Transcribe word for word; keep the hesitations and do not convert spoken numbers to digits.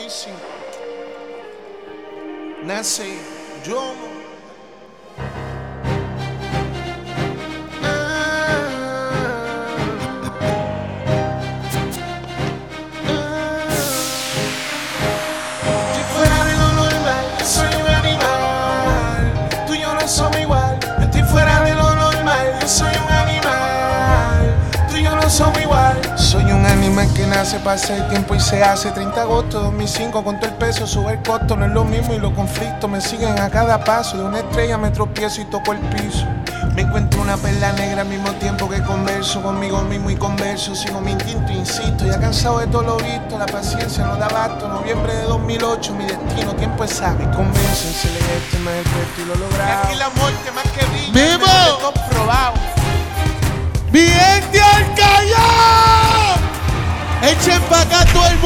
Wisin, Nace, Yomo. Somos igual, estoy fuera de lo normal. Yo soy un animal, tú y yo no somos igual. Soy un animal que nace, pasa el tiempo y se hace. Treinta de agosto de dos mil cinco, con todo el peso sube el costo. No es lo mismo y los conflictos me siguen a cada paso. De una estrella me tropiezo y toco el piso. Me encuentro una perla negra al mismo tiempo que converso conmigo mismo y converso. Sigo mi instinto, insisto, ya cansado de todo lo visto. La paciencia no da abasto. Noviembre de dos mil ocho, mi destino, tiempo es sabio. Convenzo en celeste, más el resto y lo logrado. Aquí la muerte más que brilla, ¡Vivo! me lo he comprobado. ¡Bien de Alcayá! Echen pa' acá todo el mundo.